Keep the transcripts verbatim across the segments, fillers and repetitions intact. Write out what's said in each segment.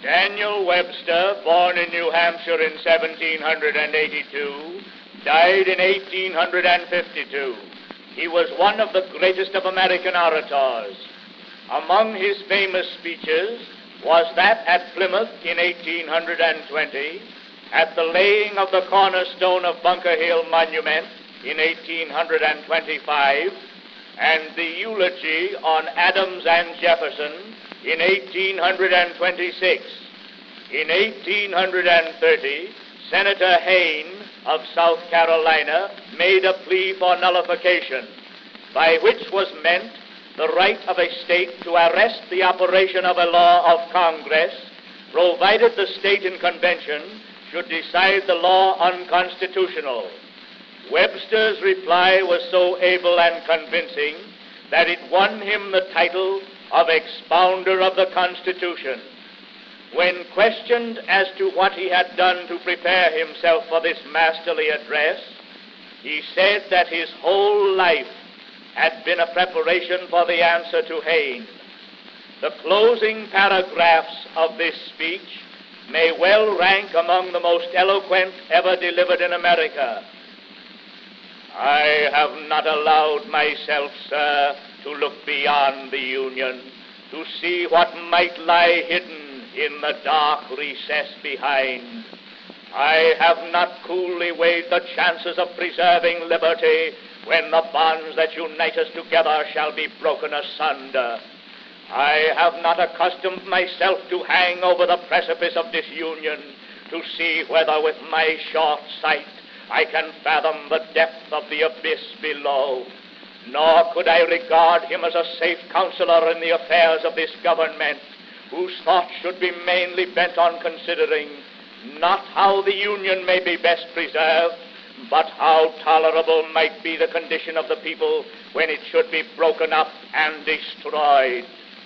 Daniel Webster, born in New Hampshire in seventeen eighty-two, died in eighteen fifty-two. He was one of the greatest of American orators. Among his famous speeches was that at Plymouth in eighteen twenty, at the laying of the cornerstone of Bunker Hill Monument in eighteen twenty-five, and the eulogy on Adams and Jefferson in eighteen twenty-six. In eighteen thirty, Senator Hayne of South Carolina made a plea for nullification, by which was meant the right of a state to arrest the operation of a law of Congress, provided the state in convention should decide the law unconstitutional. Webster's reply was so able and convincing that it won him the title of expounder of the Constitution. When questioned as to what he had done to prepare himself for this masterly address, he said that his whole life had been a preparation for the answer to Hayne. The closing paragraphs of this speech may well rank among the most eloquent ever delivered in America. I have not allowed myself, sir, to look beyond the Union, to see what might lie hidden in the dark recess behind. I have not coolly weighed the chances of preserving liberty when the bonds that unite us together shall be broken asunder. I have not accustomed myself to hang over the precipice of disunion to see whether with my short sight I can fathom the depth of the abyss below. Nor could I regard him as a safe counselor in the affairs of this government, whose thoughts should be mainly bent on considering not how the Union may be best preserved, but how tolerable might be the condition of the people when it should be broken up and destroyed.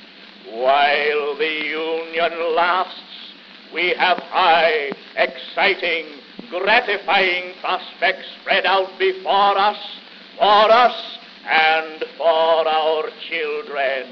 While the Union lasts, we have high, exciting, gratifying prospects spread out before us, for us, and for our children.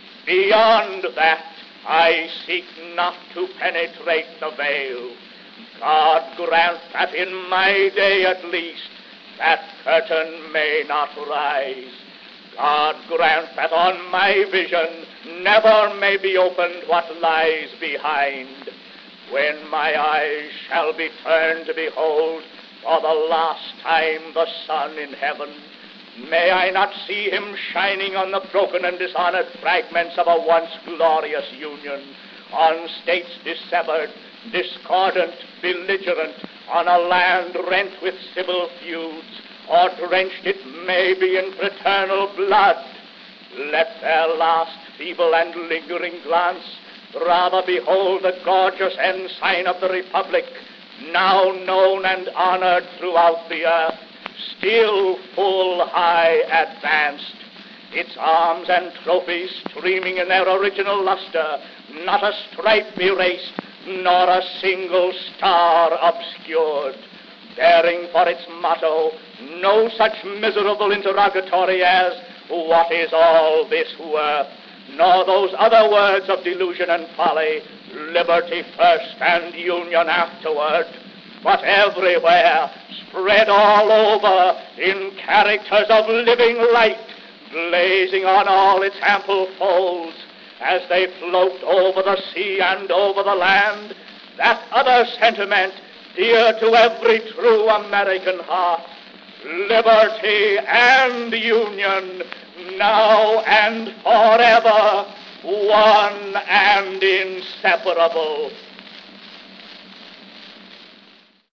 Beyond that, I seek not to penetrate the veil. God grant that in my day at least that curtain may not rise. God grant that on my vision never may be opened what lies behind. When my eyes shall be turned to behold for the last time the sun in heaven, may I not see him shining on the broken and dishonored fragments of a once glorious union, on states dissevered, discordant, belligerent, on a land rent with civil feuds, or drenched it may be in fraternal blood. Let their last feeble and lingering glance rather behold the gorgeous ensign of the Republic, now known and honored throughout the earth, still full high advanced, its arms and trophies streaming in their original luster, not a stripe erased, nor a single star obscured, bearing for its motto no such miserable interrogatory as, "What is all this worth?" nor those other words of delusion and folly, "Liberty first and union afterward," but everywhere, spread all over, in characters of living light, blazing on all its ample folds, as they float over the sea and over the land, that other sentiment dear to every true American heart, liberty and union, now and forever, one and inseparable.